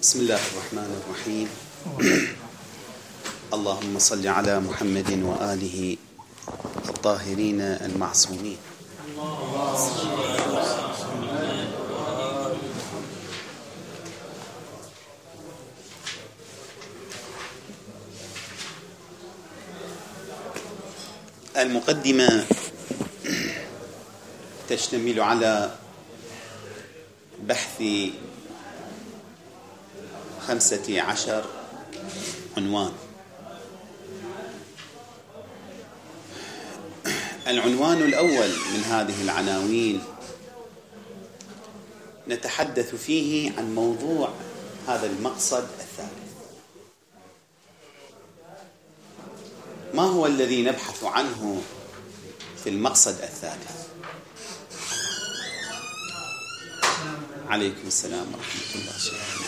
بسم الله الرحمن الرحيم. اللهم صل على محمد وآله الطاهرين المعصومين. المقدمة تشتمل على بحث 15 عنوان. العنوان الأول من هذه العناوين نتحدث فيه عن موضوع هذا المقصد الثالث. ما هو الذي نبحث عنه في المقصد الثالث؟ عليكم السلام ورحمة الله وبركاته.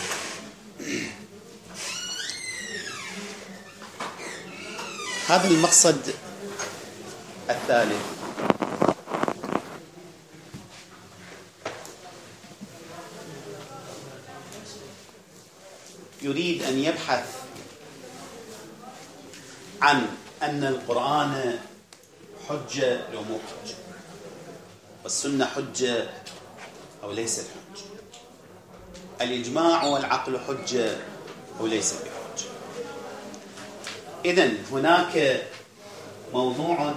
هذا المقصد الثالث يريد أن يبحث عن أن القرآن حجة لو مو حجة، والسنة حجة أو ليست حجة، الإجماع والعقل حجة أو ليس بحجة. إذن هناك موضوع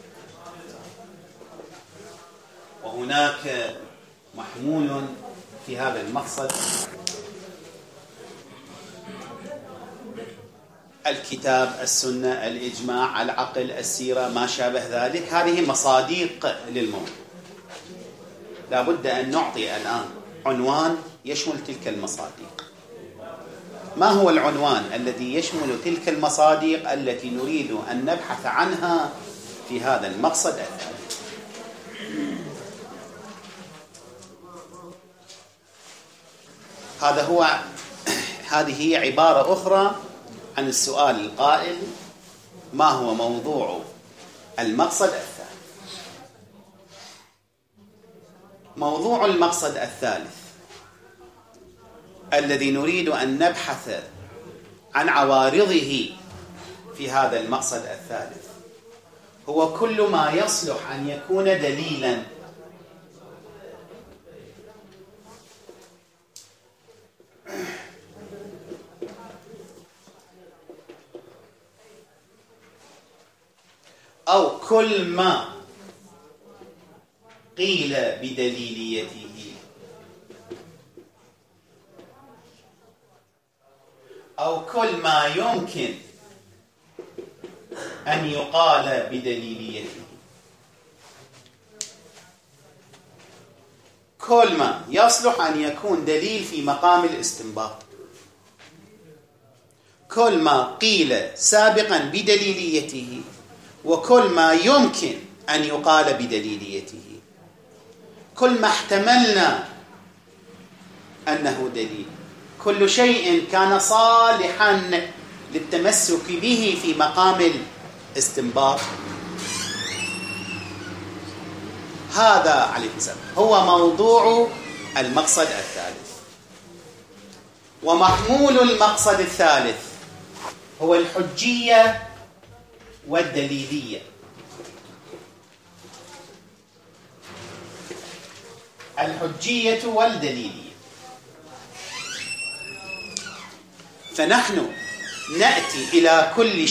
وهناك محمول في هذا المقصد: الكتاب، السنة، الإجماع، العقل، السيرة، ما شابه ذلك. هذه مصادق للموضوع. لا بد أن نعطي الآن عنوان يشمل تلك المصادق. ما هو العنوان الذي يشمل تلك المصادق التي نريد أن نبحث عنها في هذا المقصد الثالث؟ هذه هي عبارة أخرى عن السؤال القائل: ما هو موضوع المقصد الثالث؟ موضوع المقصد الثالث الذي نريد أن نبحث عن عوارضه في هذا المقصد الثالث هو كل ما يصلح أن يكون دليلا أو كل ما قيل بدليليته أو كل ما يمكن أن يقال بدليليته. كل ما يصلح أن يكون دليل في مقام الاستنباط، كل ما قيل سابقا بدليليته، وكل ما يمكن أن يقال بدليليته، كل ما احتملنا أنه دليل، كل شيء كان صالحا للتمسك به في مقام الاستنباط. هذا عليه السلام هو موضوع المقصد الثالث. ومحمول المقصد الثالث هو الحجية والدليلية. الحجية والدليلية. فنحن نأتي إلى كل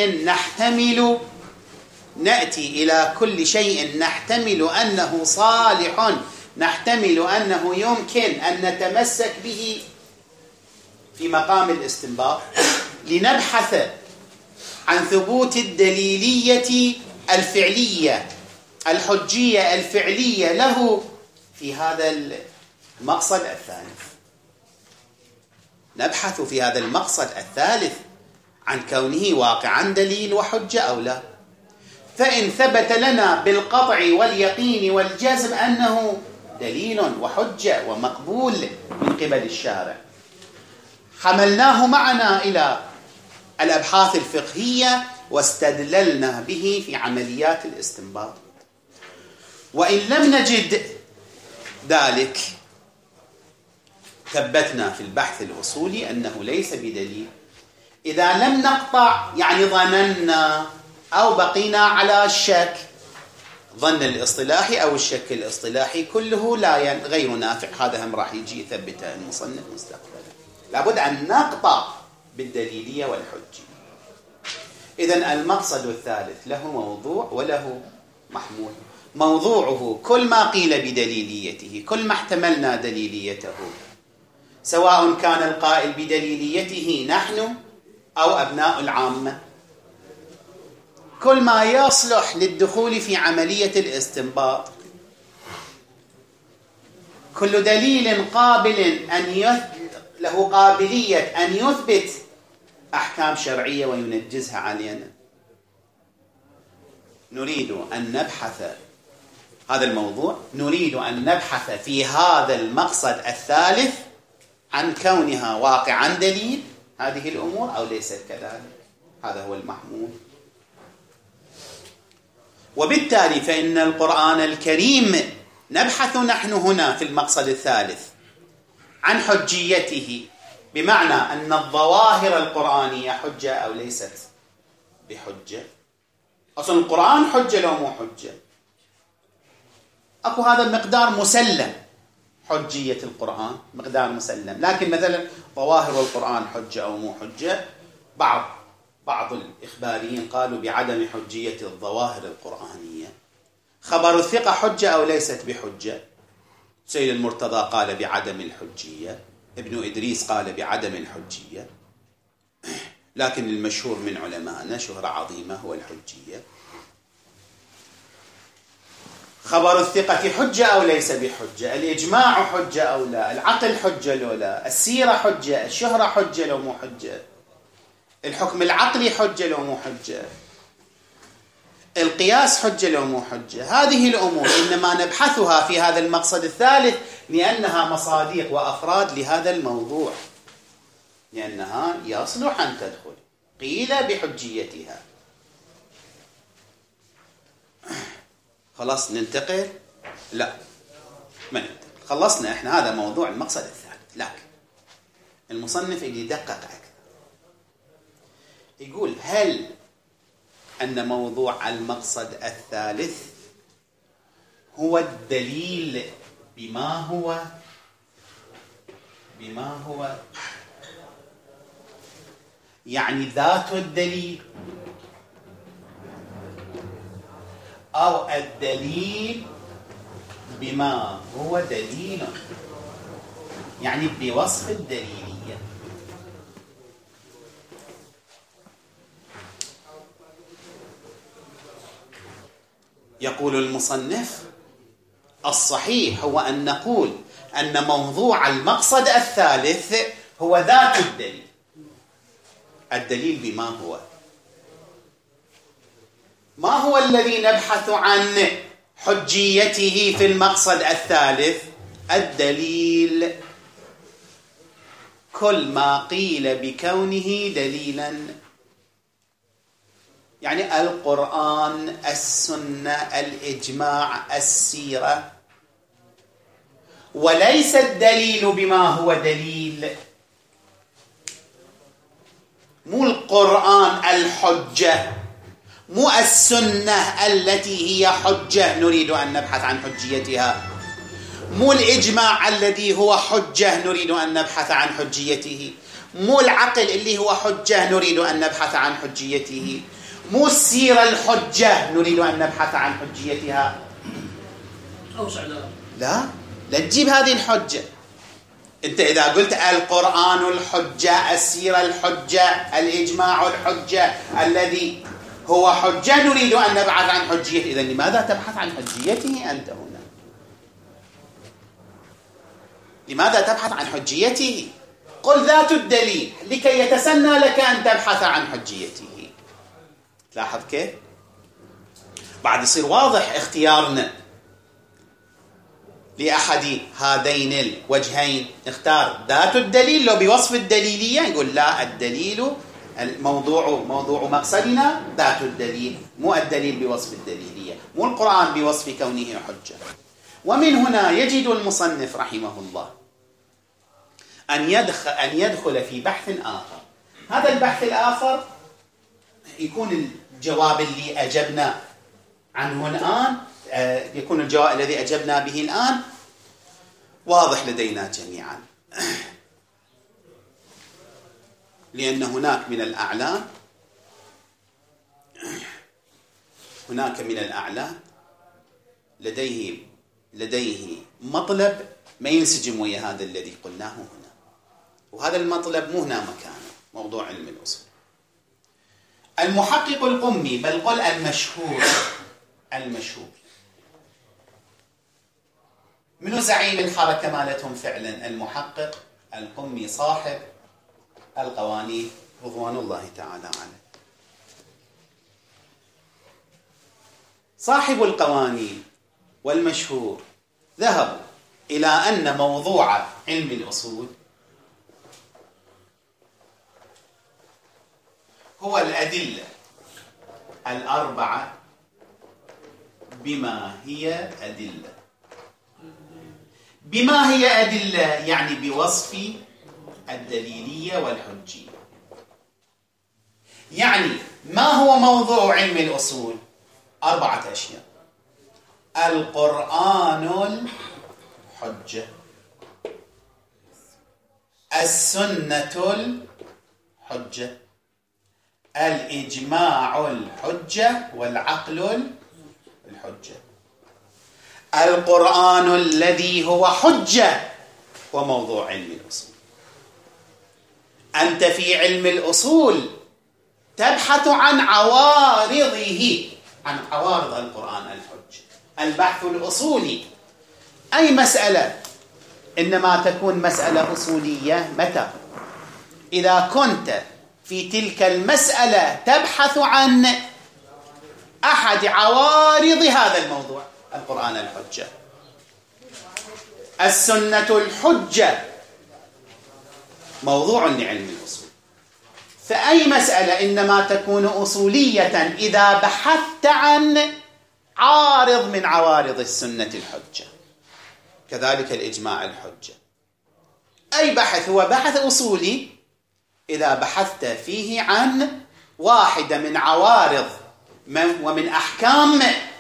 شيء نحتمل أنه صالح، نحتمل أنه يمكن أن نتمسك به في مقام الاستنباط، لنبحث عن ثبوت الدليلية الفعلية، الحجية الفعلية له في هذا المقصد الثالث. نبحث في هذا المقصد الثالث عن كونه واقعا دليل وحجة أو لا. فإن ثبت لنا بالقطع واليقين والجزم أنه دليل وحجة ومقبول من قبل الشارع، حملناه معنا إلى الأبحاث الفقهية واستدللنا به في عمليات الاستنباط. وإن لم نجد ذلك ثبتنا في البحث الأصولي أنه ليس بدليل. إذا لم نقطع يعني ظننا أو بقينا على الشك، ظن الاصطلاحي أو الشك الاصطلاحي كله غير نافع. هذا هم راح يجي يثبته المصنف مستقبلا. لابد أن نقطع بالدليلية والحجية. إذن المقصد الثالث له موضوع وله محمول. موضوعه كل ما قيل بدليليته، كل ما احتملنا دليليته، سواء كان القائل بدليليته نحن أو أبناء العامة، كل ما يصلح للدخول في عملية الاستنباط، كل دليل قابل له قابلية أن يثبت أحكام شرعية وينجزها علينا. نريد أن نبحث هذا الموضوع، نريد أن نبحث في هذا المقصد الثالث عن كونها واقعا دليل هذه الأمور أو ليست كذلك. هذا هو المحمول. وبالتالي فإن القرآن الكريم نبحث نحن هنا في المقصد الثالث عن حجيته، بمعنى أن الظواهر القرآنية حجة أو ليست بحجة. أصلا القرآن حجة لو مو حجة، أكو هذا مقدار مسلم، حجية القرآن مقدار مسلم. لكن مثلا ظواهر القرآن حجة أو مو حجة، بعض الإخباريين قالوا بعدم حجية الظواهر القرآنية. خبر الثقة حجة أو ليست بحجة؟ سيد المرتضى قال بعدم الحجية، ابن إدريس قال بعدم الحجية، لكن المشهور من علمائنا شهرة عظيمة هو الحجية. خبر الثقة حجة أو ليس بحجة؟ الإجماع حجة أو لا؟ العقل حجة لو لا؟ السيرة حجة؟ الشهرة حجة لو مو حجة؟ الحكم العقلي حجة لو مو حجة؟ القياس حجة لو مو حجة؟ هذه الأمور إنما نبحثها في هذا المقصد الثالث لأنها مصاديق وأفراد لهذا الموضوع، لأنها يصلح أن تدخل. قيل بحجيتها. خلاص ننتقل؟ لا، ما ننتقل، خلصنا احنا هذا موضوع المقصد الثالث. لكن المصنف اللي يدقق أكثر يقول: هل أن موضوع المقصد الثالث هو الدليل بما هو يعني ذات الدليل، أو الدليل بما هو دليل يعني بوصف الدليلية؟ يقول المصنف: الصحيح هو أن نقول أن موضوع المقصد الثالث هو ذات الدليل. الدليل بما هو، ما هو الذي نبحث عن حجيته في المقصد الثالث؟ الدليل. كل ما قيل بكونه دليلا، يعني القرآن، السنة، الإجماع، السيرة. وليس الدليل بما هو دليل، مو القرآن الحجة، مو السنة التي هي حجة نريد أن نبحث عن حجيتها، مو الإجماع الذي هو حجة نريد أن نبحث عن حجيته، مو العقل اللي هو حجة نريد أن نبحث عن حجيته، مو السيرة الحجة نريد أن نبحث عن حجيتها. لا تجيب هذه الحجة. أنت إذا قلت القرآن الحجة، السيرة الحجة، الإجماع الحجة الذي هو حجة نريد أن نبحث عن حجيته، إذن لماذا تبحث عن حجيته أنت هنا؟ لماذا تبحث عن حجيته؟ قل ذات الدليل لكي يتسنى لك أن تبحث عن حجيته. تلاحظ كيف؟ بعد يصير واضح اختيارنا لأحد هذين الوجهين. نختار ذات الدليل لو بوصف الدليلية، نقول لا، الدليل موضوع مقصدنا ذات الدليل، مو الدليل بوصف الدليلية، مو القرآن بوصف كونه حجة. ومن هنا يجد المصنف رحمه الله أن يدخل في بحث آخر. هذا البحث الآخر يكون الجواب اللي أجبنا عنه الآن، يكون الجواب الذي أجبنا به الآن واضح لدينا جميعا، لأن هناك من الأعلام لديه مطلب ما ينسجم ويا هذا الذي قلناه هنا، وهذا المطلب مو هنا مكانه، موضوع علم الأصول. المحقق القمي، بل قل المشهور منو زعيم الحركة مالتهم فعلا؟ المحقق القمي صاحب القوانين رضوان الله تعالى عليه. صاحب القوانين والمشهور ذهبوا إلى أن موضوع علم الأصول هو الأدلة الأربعة بما هي أدلة. بما هي أدلة يعني بوصف الدليلية والحجية. يعني ما هو موضوع علم الأصول؟ 4 أشياء: القرآن الحجة، السنة الحجة، الإجماع الحجة، والعقل الحجة. القرآن الذي هو حجة هو موضوع علم الأصول. أنت في علم الأصول تبحث عن عوارضه، عن عوارض القرآن الحجة. البحث الأصولي أي مسألة إنما تكون مسألة أصولية متى؟ إذا كنت في تلك المسألة تبحث عن أحد عوارض هذا الموضوع. القرآن الحجة، السنة الحجة، موضوع لعلم الأصول. فأي مسألة إنما تكون أصولية إذا بحثت عن عارض من عوارض السنة الحجة. كذلك الإجماع الحجة. أي بحث هو بحث أصولي إذا بحثت فيه عن واحدة من عوارض ومن أحكام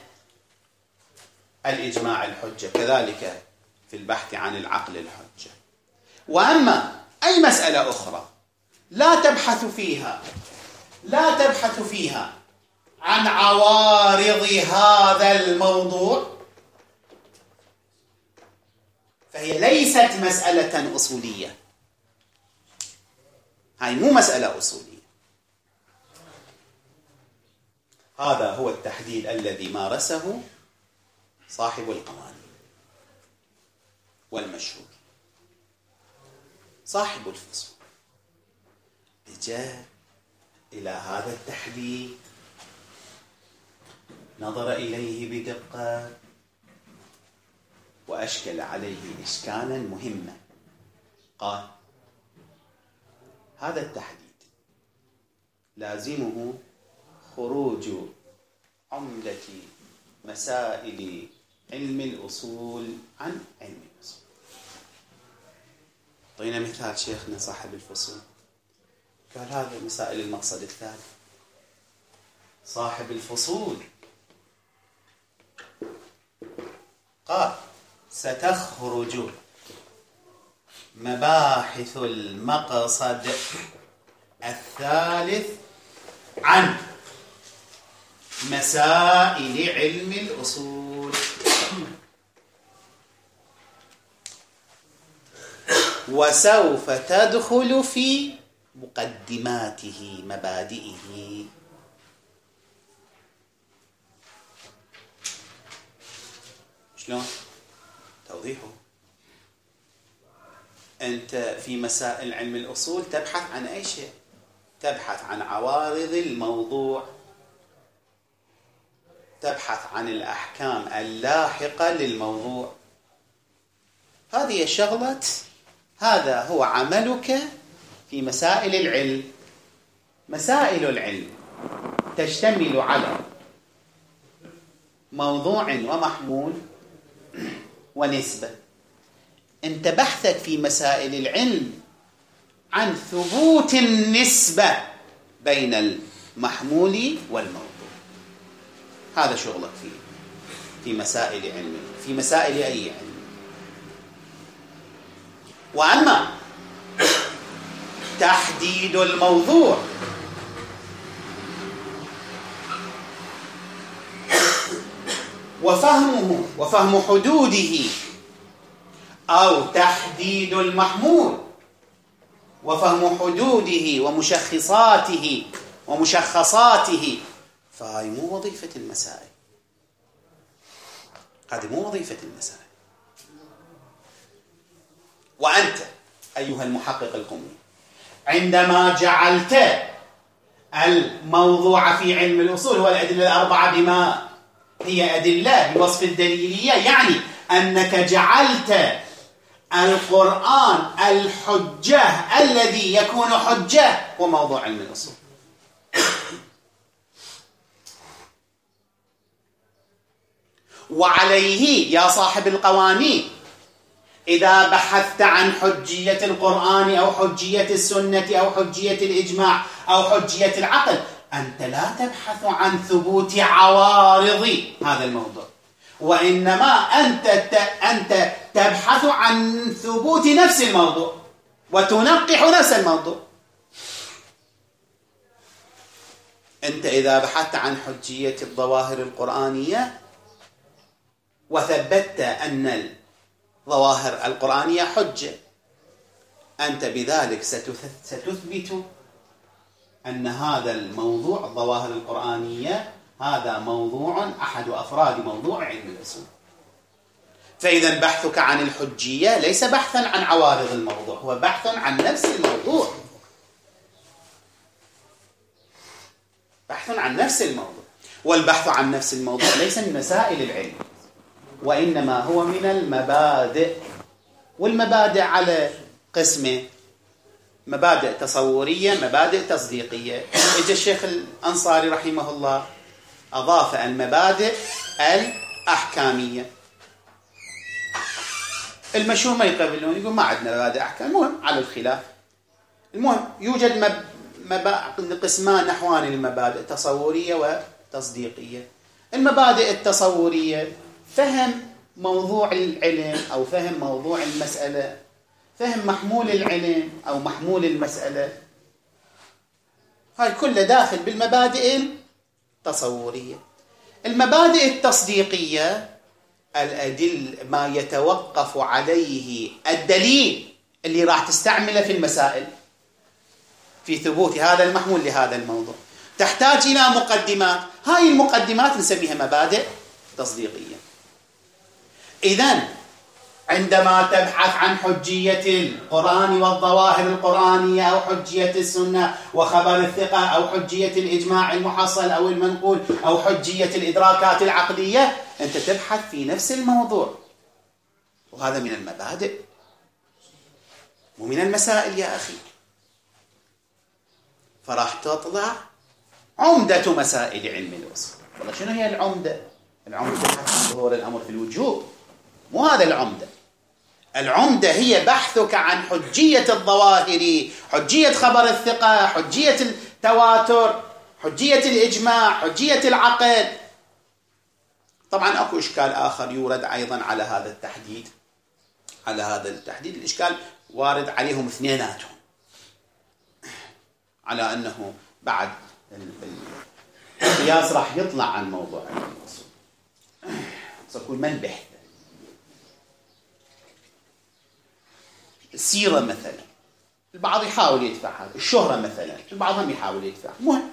الإجماع الحجة. كذلك في البحث عن العقل الحجة. وأما أي مسألة أخرى لا تبحث فيها عن عوارض هذا الموضوع فهي ليست مسألة أصولية. هاي مو مسألة أصولية. هذا هو التحديد الذي مارسه صاحب القوانين والمشهور. صاحب الفصول جاء إلى هذا التحديد، نظر إليه بدقة وأشكل عليه إشكالا مهما. قال: هذا التحديد لازمه خروج عمدة مسائل علم الأصول عن علم الأصول. طينا مثال شيخنا صاحب الفصول، قال هذا مسائل المقصد الثالث. صاحب الفصول قال: ستخرج مباحث المقصد الثالث عن مسائل علم الأصول، وسوف تدخل في مقدماته مبادئه. شلون؟ توضيحه. أنت في مسائل علم الأصول تبحث عن أي شيء؟ تبحث عن عوارض الموضوع، تبحث عن الأحكام اللاحقة للموضوع. هذه شغلة، هذا هو عملك في مسائل العلم. مسائل العلم تشتمل على موضوع ومحمول ونسبة. أنت بحثك في مسائل العلم عن ثبوت النسبة بين المحمول والموضوع. هذا شغلك في مسائل علم، في مسائل أي علم. وأما تحديد الموضوع وفهم حدوده، أو تحديد المحمول وفهم حدوده ومشخصاته، فهاي مو وظيفة المسائل. هذه مو وظيفة المسائل. وأنت أيها المحقق القمي عندما جعلت الموضوع في علم الأصول هو الأدلة الأربعة بما هي أدلة بوصف الدليلية، يعني أنك جعلت القرآن الحجة الذي يكون حجة هو موضوع علم الأصول. وعليه يا صاحب القوانين إذا بحثت عن حجية القرآن أو حجية السنة أو حجية الإجماع أو حجية العقل، أنت لا تبحث عن ثبوت عوارض هذا الموضوع، وإنما أنت تبحث عن ثبوت نفس الموضوع وتنقح نفس الموضوع. أنت إذا بحثت عن حجية الظواهر القرآنية وثبتت أن الظواهر القرآنية حجة، أنت بذلك ستثبت أن هذا الموضوع الظواهر القرآنية هذا موضوع أحد أفراد موضوع علم الأصول. فإذا بحثك عن الحجية ليس بحثا عن عوارض الموضوع، هو بحث عن نفس الموضوع، بحث عن نفس الموضوع. والبحث عن نفس الموضوع ليس من مسائل العلم، وإنما هو من المبادئ. والمبادئ على قسمين: مبادئ تصورية، مبادئ تصديقية. إجا الشيخ الأنصاري رحمه الله أضاف المبادئ الأحكامية. المشهور ما يقبلون، يقول ما عندنا مبادئ أحكام. المهم على الخلاف، المهم يوجد قسمان نحوان للمبادئ: تصورية وتصديقية. المبادئ التصورية فهم موضوع العلم أو فهم موضوع المسألة، فهم محمول العلم أو محمول المسألة، هاي كله داخل بالمبادئ التصورية. المبادئ التصديقية الأدل ما يتوقف عليه الدليل اللي راح تستعمله في المسائل في ثبوت هذا المحمول لهذا الموضوع، تحتاج إلى مقدمات. هاي المقدمات نسميها مبادئ تصديقية. إذن عندما تبحث عن حجية القرآن والظواهر القرآنية أو حجية السنة وخبر الثقة أو حجية الإجماع المحصل أو المنقول أو حجية الإدراكات العقلية، أنت تبحث في نفس الموضوع، وهذا من المبادئ ومن المسائل يا أخي. فراح تطلع عمدة مسائل علم الأصول. والله شنو هي العمدة؟ العمدة تبحث عن ظهور الأمر في الوجوب، مو هذا العمدة. العمدة هي بحثك عن حجية الظواهر، حجية خبر الثقة، حجية التواتر، حجية الإجماع، حجية العقل. طبعا أكو إشكال آخر يورد أيضا على هذا التحديد. على هذا التحديد الإشكال وارد عليهم اثنيناتهم، على أنه بعد القياس راح يطلع عن موضوع الأصول، سأقول من بحث السيرة مثلا، البعض يحاول يدفع هذا، الشهرة مثلا البعض هم يحاول يدفع. مهم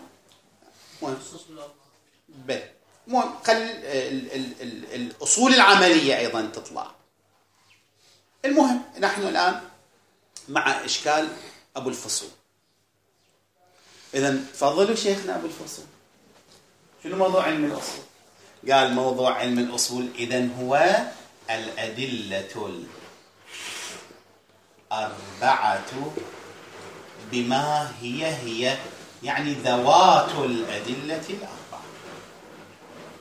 خل الأصول العملية أيضا تطلع. المهم نحن الآن مع إشكال أبو الفصول. إذن تفضلوا شيخنا أبو الفصول، شنو موضوع علم الأصول؟ قال موضوع علم الأصول إذن هو الأدلة الأربعة بما هي يعني ذوات الأدلة الأربعة.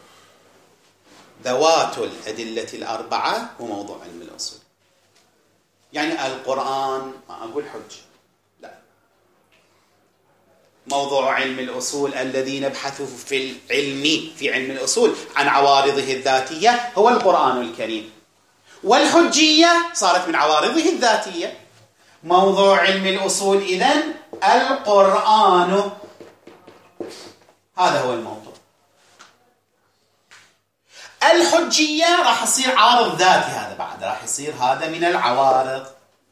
ذوات الأدلة الأربعة هو موضوع علم الأصول. يعني القرآن، ما أقول حجة، لا. موضوع علم الأصول الذي نبحث في علم الأصول عن عوارضه الذاتية هو القرآن الكريم، والحجية صارت من عوارضه الذاتية. موضوع علم الأصول إذن القرآن، هذا هو الموضوع. الحجية راح يصير عارض ذاتي، هذا بعد راح يصير هذا من العوارض،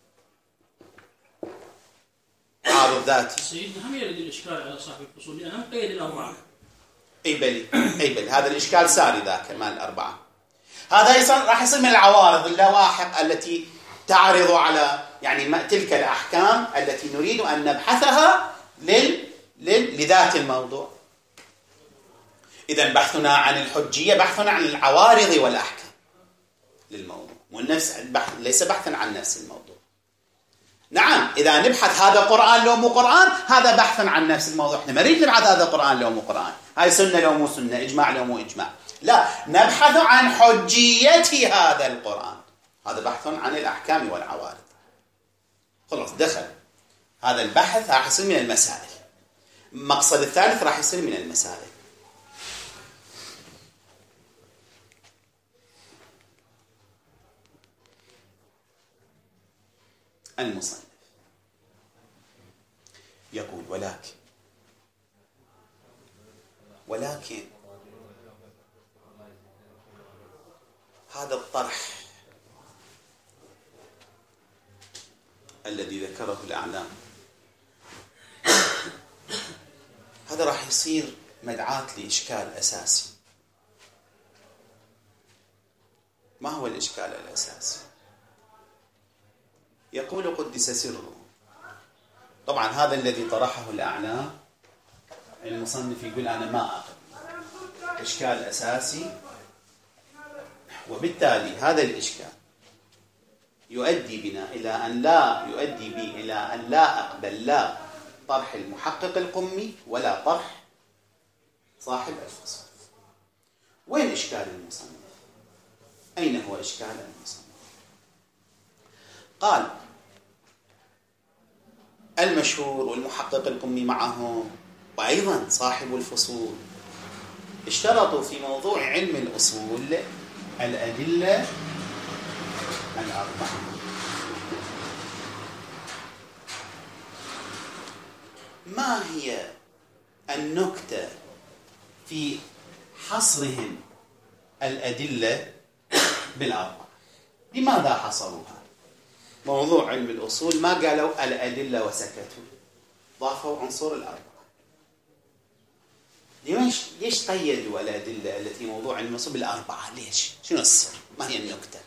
عارض ذاتي. سيدنا هم يرد الإشكال على صاحب الفصول لأنهم قيد الأربعة. أي بلي هذا الإشكال ساري ذاك مال الأربعة. هذا راح يصير من العوارض اللواحق التي تعرض على يعني تلك الأحكام التي نريد أن نبحثها لذات الموضوع. إذن بحثنا عن الحجية بحثنا عن العوارض والأحكام للموضوع، والنفس ليس بحثا عن نفس الموضوع. نعم، إذا نبحث هذا قرآن لو مو قرآن، هذا بحثا عن نفس الموضوع. احنا ما نريد نبحث هذا قرآن لو مو قرآن، هاي سنة لو مو سنة، إجماع لو مو إجماع، لا، نبحث عن حجية هذا القرآن. هذا بحث عن الأحكام والعوارض. خلاص دخل هذا البحث راح يصير من المسائل. المقصد الثالث راح يصير من المسائل. المصنف يقول ولكن هذا الطرح الذي ذكره الأعلام هذا راح يصير مدعاة لإشكال أساسي. ما هو الإشكال الأساسي؟ يقول قدس سره، طبعا هذا الذي طرحه الأعلام المصنف يقول أنا ما أقبل إشكال أساسي، وبالتالي هذا الإشكال يؤدي بي إلى أن لا أقبل لا طرح المحقق القمي ولا طرح صاحب الفصل. وين إشكال المصنف؟ أين هو إشكال المصنف؟ قال المشهور والمحقق القمي معهم وأيضا صاحب الفصول اشترطوا في موضوع علم الأصول الأدلة الأربعة. ما هي النكتة في حصرهم الأدلة بالأربعة؟ لماذا حصروها؟ موضوع علم الأصول ما قالوا الأدلة وسكتوا، ضافوا عنصر الأربعة. ليش قيدوا الأدلة التي موضوع علم الأصول بالأربعة؟ ليش؟ شنو السر؟ ما هي النكتة؟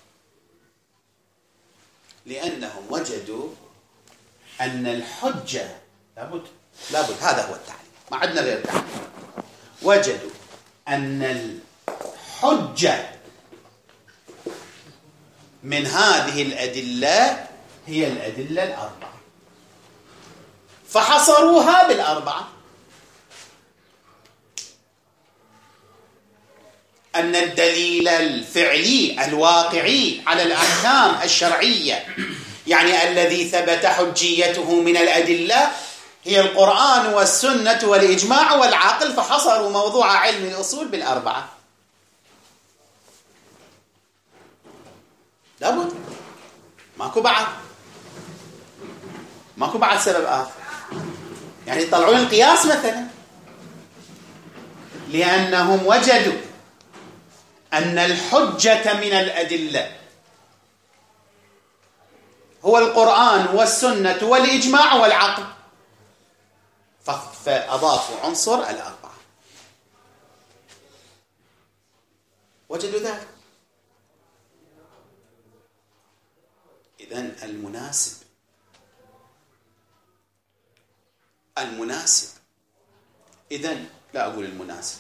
لأنهم وجدوا أن الحجة لابد هذا هو التعليم، ما عندنا غير تعليم. وجدوا أن الحجة من هذه الأدلة هي الأدلة الأربعة، فحصروها بالأربعة. أن الدليل الفعلي الواقعي على الأحكام الشرعية، يعني الذي ثبت حجيته من الأدلة، هي القرآن والسنة والإجماع والعقل، فحصروا موضوع علم الأصول بالأربعة. لابد ماكو بعد سبب آخر، يعني يطلعون القياس مثلا، لأنهم وجدوا أن الحجة من الأدلة هو القرآن والسنة والإجماع والعقل، فأضافوا عنصر الأربعة. وجدوا ذلك. إذن المناسب إذن لا أقول المناسب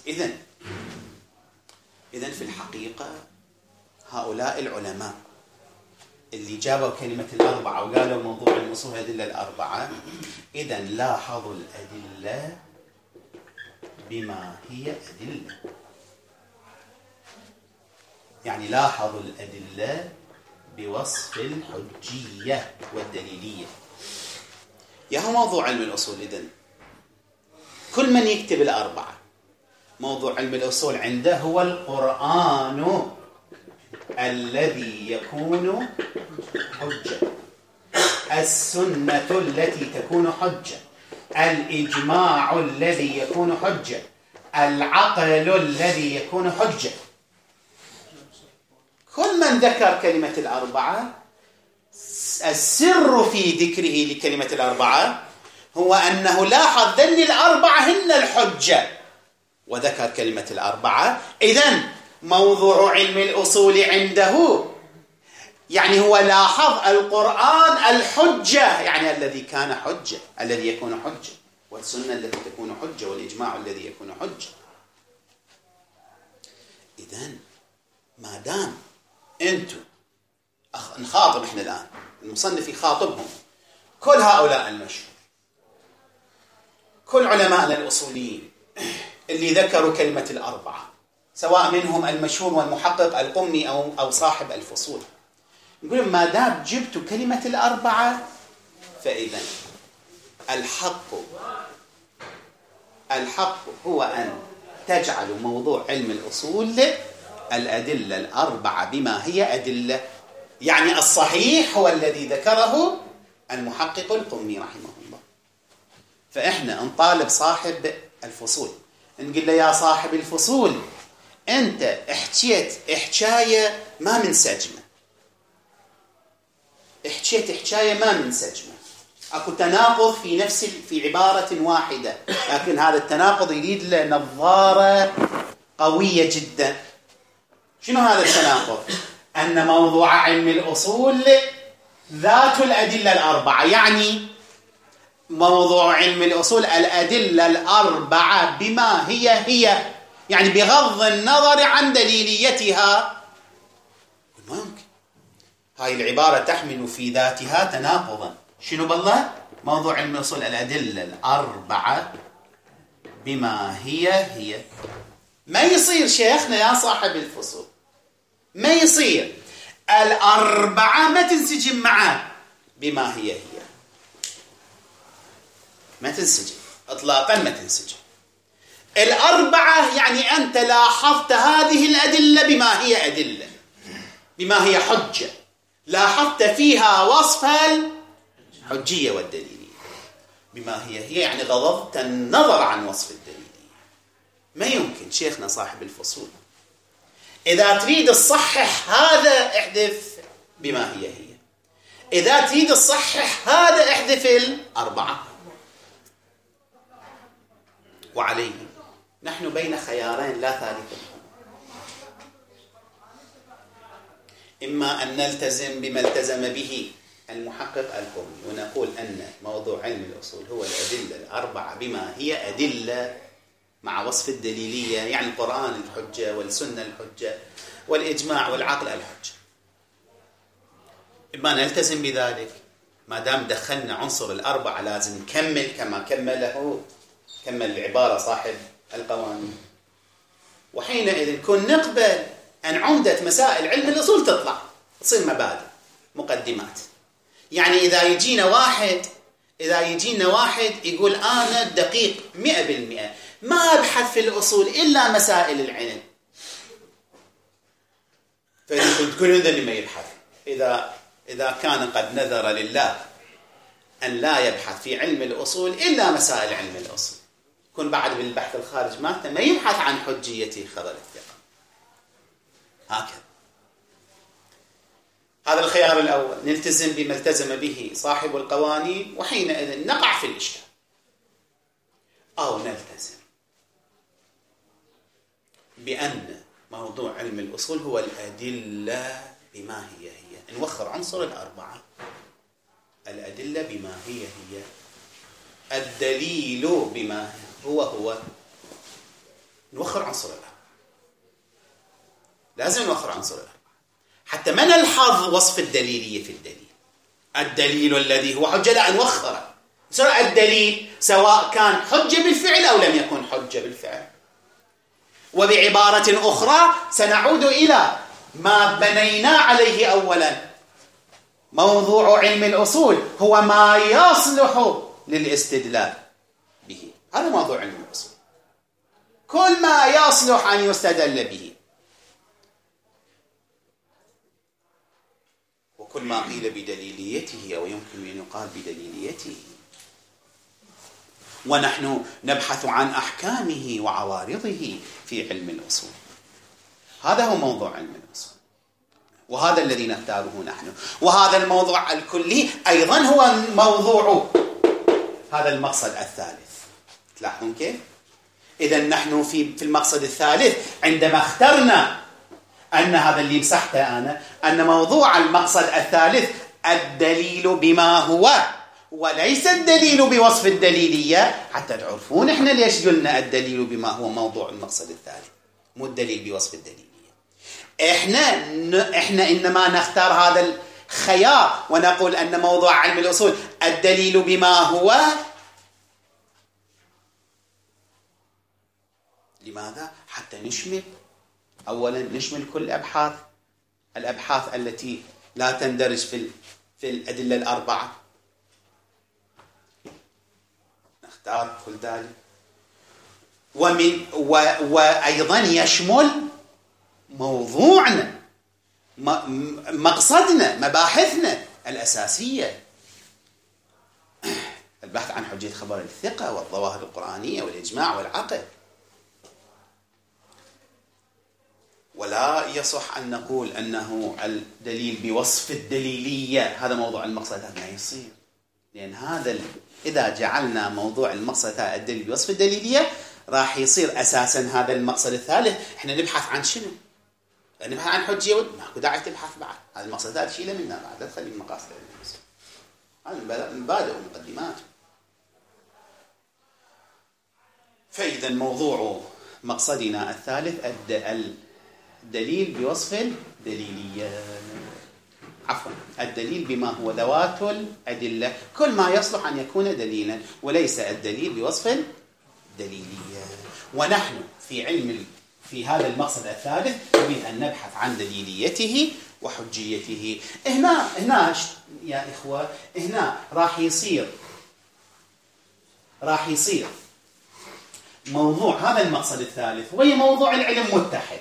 إذن في الحقيقة هؤلاء العلماء اللي جابوا كلمة الأربعة وقالوا موضوع الأصول الأدلة الأربعة، إذن لاحظوا الأدلة بما هي أدلة، يعني لاحظوا الأدلة بوصف الحجية والدليلية. هو موضوع علم الأصول. إذن كل من يكتب الأربعة، موضوع علم الأصول عنده هو القرآن الذي يكون حجة، السنة التي تكون حجة، الإجماع الذي يكون حجة، العقل الذي يكون حجة. كل من ذكر كلمة الأربعة، السر في ذكره لكلمة الأربعة هو أنه لاحظ ذن الأربعة هن الحجة وذكر كلمة الأربعة. إذن موضوع علم الأصول عنده يعني هو لاحظ القرآن الحجة، يعني الذي كان حجة، الذي يكون حجة، والسنة التي تكون حجة، والإجماع الذي يكون حجة. إذن ما دام أنتم نخاطب إحنا الآن، المصنف يخاطبهم، كل هؤلاء المشهور، كل علماءنا الأصوليين اللي ذكروا كلمة الأربعة، سواء منهم المشهور والمحقق القمي أو صاحب الفصول، نقول ما دام جبتوا كلمة الأربعة فإذا الحق هو أن تجعلوا موضوع علم الأصول الأدلة الأربعة بما هي أدلة. يعني الصحيح هو الذي ذكره المحقق القمي رحمه الله. فإحنا نطالب صاحب الفصول، نقول له يا صاحب الفصول، أنت احكيت حكاية ما منسجمة، حكاية ما منسجمة، أكو تناقض في عبارة واحدة، لكن هذا التناقض يريد له نظارة قوية جدا. شنو هذا التناقض؟ أن موضوع علم الأصول ذات الأدلة الأربعة، يعني موضوع علم الأصول الأدلة الأربعة بما هي، يعني بغض النظر عن دليليتها. ما يمكن، هاي العبارة تحمل في ذاتها تناقضا. شنو بالله؟ موضوع علم الأصول الأدلة الأربعة بما هي. ما يصير شيخنا يا صاحب الفصول، ما يصير الأربعة ما تنسجم معه بما هي، ما تنسجم إطلاقا، ما تنسجم. الأربعة يعني أنت لاحظت هذه الأدلة بما هي أدلة، بما هي حجة، لاحظت فيها وصف الحجية والدليلية. بما هي يعني غضضت النظر عن وصف الدليلية. ما يمكن شيخنا صاحب الفصول إذا تريد الصحح هذا احذف بما هي، إذا تريد الصحح هذا احذف الأربعة. وعليه نحن بين خيارين لا ثالث لهم، إما أن نلتزم بما التزم به المحقق القمي ونقول أن موضوع علم الأصول هو الأدلة الأربعة بما هي أدلة مع وصف الدليلية، يعني القرآن الحجة والسنة الحجة والإجماع والعقل الحجة. إما نلتزم بذلك، ما دام دخلنا عنصر الأربعة لازم نكمل كما كمل العبارة صاحب القوانين. وحينئذ نكون نقبل أن عمدة مسائل علم الأصول تطلع تصير مبادئ مقدمات. يعني إذا يجينا واحد يقول أنا دقيق 100%، ما أبحث في الأصول إلا مسائل العلم، فتقول هذا اللي ما يبحث. إذا كان قد نذر لله أن لا يبحث في علم الأصول إلا مسائل علم الأصول، يكون بعد بالبحث الخارج ما يبحث عن حجيته خبر الثقة. هكذا هذا الخيار الأول، نلتزم بما التزم به صاحب القوانين، وحينئذ نقع في الإشكال. أو نلتزم بأن موضوع علم الأصول هو الأدلة بما هي، نوخر عنصر الأربعة، الأدلة بما هي، الدليل بما هو، نوخر عنصر الأربعة، لازم نوخر عنصر الأربعة حتى ما نلحظ وصف الدليلية في الدليل الذي هو حجة، لا نوخره. الدليل سواء كان حجة بالفعل أو لم يكن حجة بالفعل. وبعبارة أخرى سنعود إلى ما بنينا عليه أولا، موضوع علم الأصول هو ما يصلح للاستدلال به. هذا موضوع علم الأصول، كل ما يصلح أن يستدل به، وكل ما قيل بدليليته أو يمكن أن يقال بدليليته. ونحن نبحث عن أحكامه وعوارضه في علم الأصول. هذا هو موضوع علم الأصول، وهذا الذي نختاره نحن. وهذا الموضوع الكلي أيضا هو موضوع هذا المقصد الثالث. تلاحظون كيف؟ إذن نحن في المقصد الثالث عندما اخترنا أن هذا اللي مسحته أنا، أن موضوع المقصد الثالث الدليل بما هو، وليس الدليل بوصف الدليلية، حتى تعرفون إحنا ليش قلنا الدليل بما هو موضوع المقصد الثالث، مو الدليل بوصف الدليلية. إحنا إنما نختار هذا الخيار ونقول أن موضوع علم الأصول الدليل بما هو. لماذا؟ حتى نشمل، أولا نشمل كل الأبحاث التي لا تندرج في الأدلة الأربعة، نختار كل ذلك. وأيضا يشمل موضوعنا، مقصدنا، مباحثنا الأساسية، البحث عن حجية خبر الثقة والظواهر القرآنية والإجماع والعقل. ولا يصح أن نقول أنه الدليل بوصف الدليلية هذا موضوع المقصد، هذا ما يصير، لأن هذا إذا جعلنا موضوع المقصد الدليل بوصف الدليلية راح يصير أساسا هذا المقصد الثالث إحنا نبحث عن شنو؟ نبحث عن حجية، ماكو داعي تبحث بعد. هذا المقصد الثالث شيله منا بعد، لا تخلي المقاصد هذا مبادئ ومقدمات. فإذا موضوع مقصدنا الثالث الدليل بوصف الدليلية، عفوا الدليل بما هو ذوات الأدلة، كل ما يصلح أن يكون دليلا، وليس الدليل بوصف الدليلية. ونحن في هذا المقصد الثالث نريد أن نبحث عن دليليته وحجيته. هنا يا إخوة، هنا راح يصير موضوع هذا المقصد الثالث وهي موضوع العلم متحد.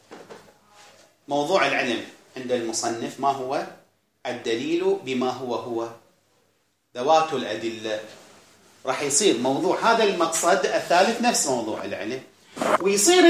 موضوع العلم عند المصنف ما هو؟ الدليل بما هو ذوات الأدلة. راح يصير موضوع هذا المقصد الثالث نفس موضوع العلم، ويصير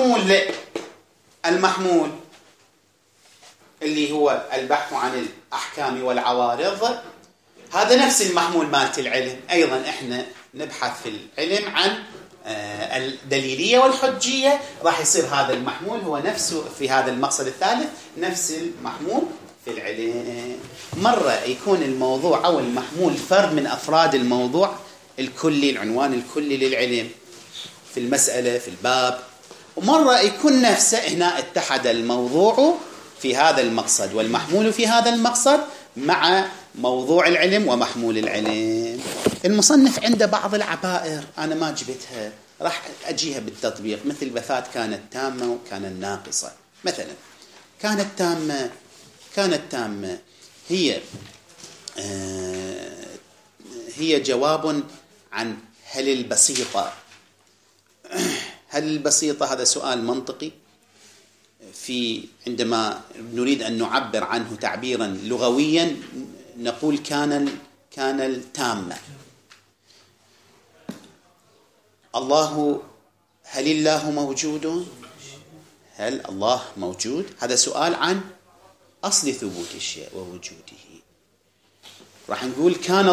المحمول اللي هو البحث عن الأحكام والعوارض، هذا نفس المحمول مالت العلم. أيضا إحنا نبحث في العلم عن الدليلية والحجية، راح يصير هذا المحمول هو نفسه في هذا المقصد الثالث نفس المحمول في العلم. مرة يكون الموضوع أو المحمول فرد من أفراد الموضوع الكلي، العنوان الكلي للعلم في المسألة في الباب، ومرة يكون نفسه هنا اتحد الموضوع في هذا المقصد والمحمول في هذا المقصد مع موضوع العلم ومحمول العلم. المصنف عنده بعض العبائر أنا ما جبتها، راح أجيها بالتطبيق، مثل بثات كانت تامة وكانت ناقصة. مثلا كانت تامة هي جواب عن هل البسيطة هذا سؤال منطقي. عندما نريد أن نعبر عنه تعبيرا لغويا نقول كان التامة. هل الله موجود؟ هل الله موجود؟ هذا سؤال عن أصل ثبوت الشيء ووجوده. راح نقول كان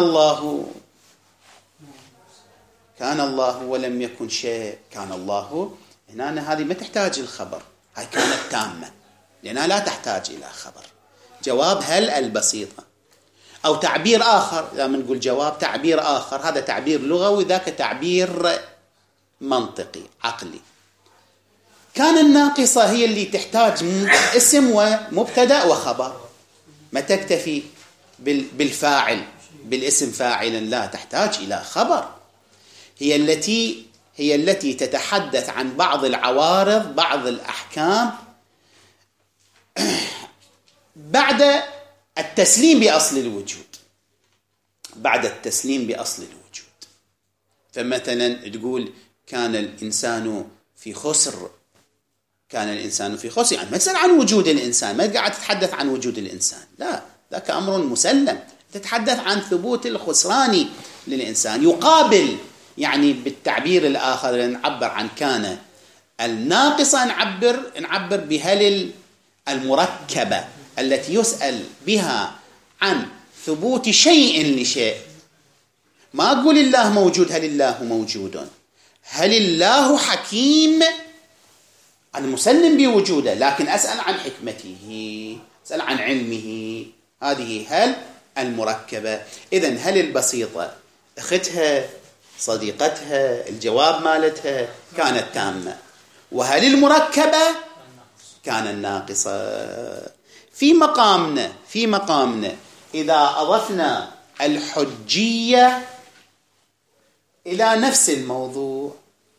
الله ولم يكن شيء. كان الله هنا هذه ما تحتاج الخبر، هاي كانت تامة لأنها لا تحتاج إلى خبر. جواب هل البسيطة أو تعبير آخر، لما نقول جواب تعبير آخر، هذا تعبير لغوي ذاك تعبير منطقي عقلي. كان الناقصة هي اللي تحتاج اسم ومبتدأ وخبر، ما تكتفي بالفاعل بالاسم فاعلا، لا تحتاج إلى خبر. هي التي تتحدث عن بعض العوارض بعض الأحكام بعد التسليم بأصل الوجود. بعد التسليم بأصل الوجود، فمثلا تقول كان الإنسان في خسر، كان الإنسان في خسر، يعني ما تسأل عن وجود الإنسان، ما قاعد تتحدث عن وجود الإنسان، لا، ذاك أمر مسلم، تتحدث عن ثبوت الخسران للإنسان. يقابل يعني بالتعبير الآخر نعبر عن كان الناقصة، نعبر بهل المركبة التي يسأل بها عن ثبوت شيء لشيء. ما أقول الله موجود، هل الله موجود؟ هل الله حكيم؟ أنا مسلم بوجوده، لكن أسأل عن حكمته، أسأل عن علمه. هذه هل المركبة. إذن هل البسيطة أختها صديقتها الجواب مالتها كانت تامة، وهل المركبة كان الناقصة. في مقامنا إذا أضفنا الحجية إلى نفس الموضوع،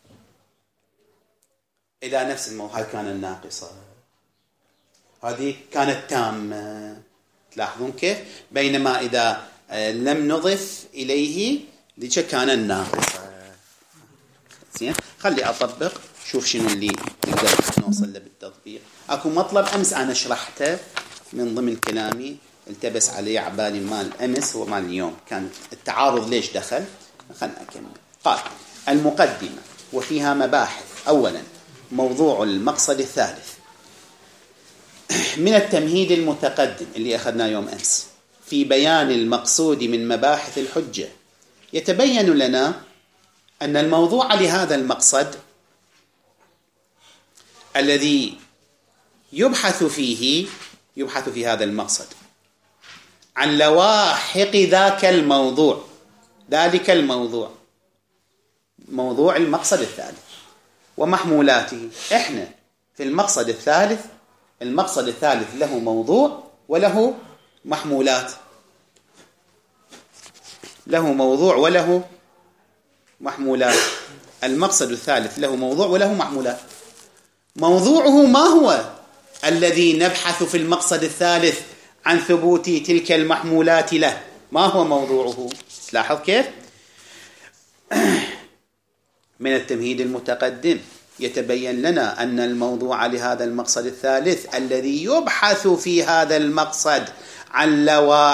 هل كان الناقصة، هذه كانت تامة. تلاحظون كيف؟ بينما إذا لم نضف إليه ذيك كان الناقصة. زين، خلي أطبق، شوف شنو اللي نقدر نوصل له بالتطبيق. أكو مطلب أمس أنا شرحته من ضمن كلامي، التبس عليه عبالي مال أمس ومال اليوم، كان التعارض ليش دخل. خلنا أكمل. قال المقدمة وفيها مباحث. أولا موضوع المقصد الثالث من التمهيد المتقدم اللي أخذناه يوم أمس في بيان المقصود من مباحث الحجة. يتبين لنا أن الموضوع لهذا المقصد الذي يبحث في هذا المقصد عن لواحق ذلك الموضوع، موضوع المقصد الثالث ومحمولاته. احنا في المقصد الثالث له موضوع وله محمولات، المقصد الثالث له موضوع وله محمولات. موضوعه ما هو الذي نبحث في المقصد الثالث عن ثبوت تلك المحمولات له؟ ما هو موضوعه؟ لاحظ كيف؟ من التمهيد المتقدم يتبين لنا أن الموضوع لهذا المقصد الثالث الذي يبحث في هذا المقصد عن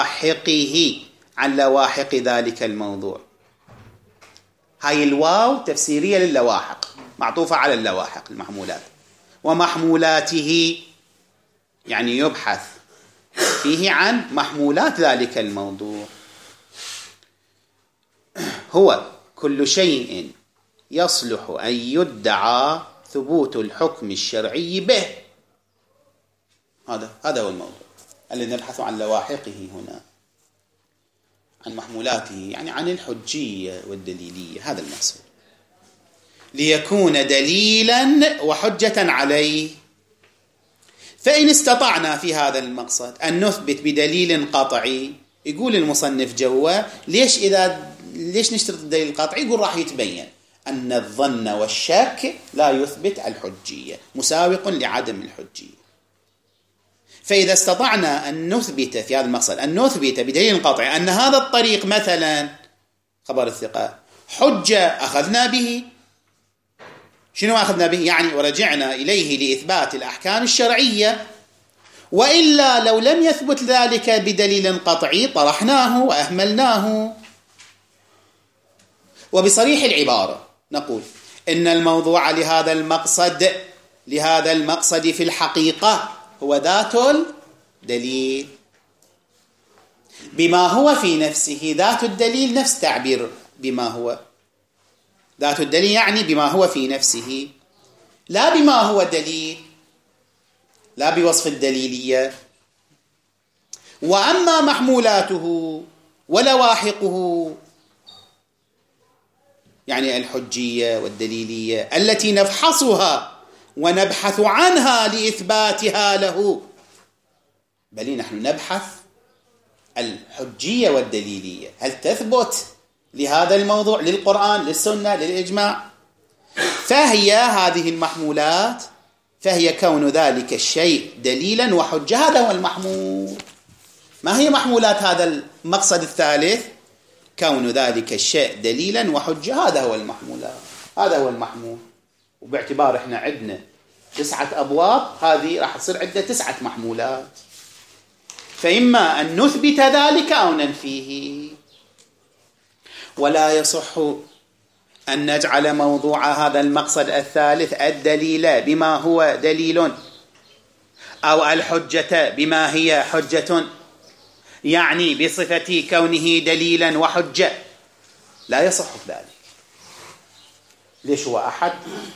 لواحق ذلك الموضوع. هاي الواو تفسيرية للواحق، معطوفة على اللواحق المحمولات. ومحمولاته يعني يبحث فيه عن محمولات ذلك الموضوع. هو كل شيء يصلح أن يدعى ثبوت الحكم الشرعي به. هذا هو الموضوع الذي نبحث عن لواحقه هنا، عن محمولاته، يعني عن الحجية والدليلية. هذا المقصود، ليكون دليلا وحجة عليه. فإن استطعنا في هذا المقصد أن نثبت بدليل قطعي، يقول المصنف جوا ليش نشترط الدليل القطعي؟ يقول راح يتبين أن الظن والشك لا يثبت الحجية، مساوق لعدم الحجية. فإذا استطعنا أن نثبت في هذا المقصد، أن نثبت بدليل قطعي أن هذا الطريق مثلا خبر الثقة حجة، أخذنا به. شنو أخذنا به؟ يعني ورجعنا إليه لإثبات الأحكام الشرعية. وإلا لو لم يثبت ذلك بدليل قطعي طرحناه وأهملناه. وبصريح العبارة نقول إن الموضوع لهذا المقصد في الحقيقة هو ذات الدليل، بما هو في نفسه. ذات الدليل نفس تعبير بما هو، ذات الدليل يعني بما هو في نفسه، لا بما هو دليل، لا بوصف الدليلية. وأما محمولاته ولواحقه يعني الحجية والدليلية التي نفحصها ونبحث عنها لإثباتها له، بل نحن نبحث الحجية والدليلية، هل تثبت لهذا الموضوع، للقرآن، للسنة، للإجماع؟ فهي هذه المحمولات، فهي كون ذلك الشيء دليلا وحجة، هذا هو المحمول. ما هي محمولات هذا المقصد الثالث؟ كون ذلك الشيء دليلا وحجة، هذا هو المحمولات، هذا هو المحمول. وباعتبار احنا عندنا 9 أبواب، هذه راح تصير عندنا 9 محمولات، فإما أن نثبت ذلك أو ننفيه. ولا يصح أن نجعل موضوع هذا المقصد الثالث الدليل بما هو دليل أو الحجة بما هي حجة، يعني بصفة كونه دليلا وحجة، لا يصح ذلك. ليش؟ هو أحد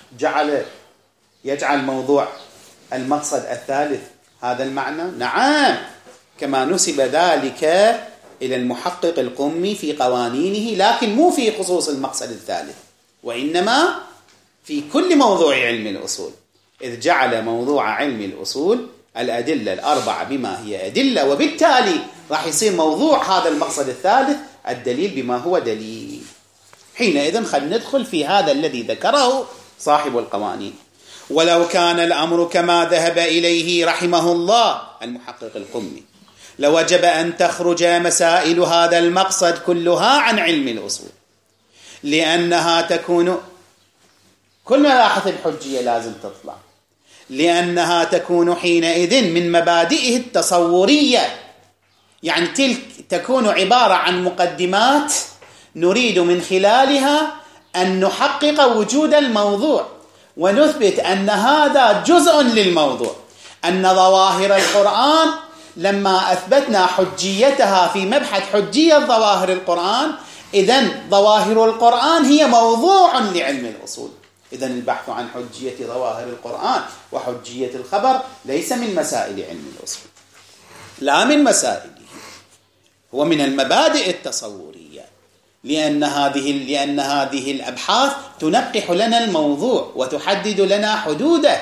يجعل موضوع المقصد الثالث هذا المعنى؟ نعم، كما نسب ذلك إلى المحقق القمي في قوانينه، لكن مو في خصوص المقصد الثالث، وإنما في كل موضوع علم الأصول، إذ جعل موضوع علم الأصول الأدلة الأربعة بما هي أدلة، وبالتالي راح يصير موضوع هذا المقصد الثالث الدليل بما هو دليل. حينئذ خلينا ندخل في هذا الذي ذكره صاحب القوانين. ولو كان الأمر كما ذهب إليه رحمه الله المحقق القمي، لوجب أن تخرج مسائل هذا المقصد كلها عن علم الأصول، لأنها تكون، كل مباحث الحجية لازم تطلع، لأنها تكون حينئذ من مبادئه التصورية، يعني تلك تكون عبارة عن مقدمات نريد من خلالها أن نحقق وجود الموضوع ونثبت أن هذا جزء للموضوع، أن ظواهر القرآن لما أثبتنا حجيتها في مبحث حجية ظواهر القرآن، إذن ظواهر القرآن هي موضوع لعلم الأصول. إذن البحث عن حجية ظواهر القرآن وحجية الخبر ليس من مسائل علم الأصول، لا من مسائله، هو من المبادئ التصورية، لأن هذه الأبحاث تنقح لنا الموضوع وتحدد لنا حدوده،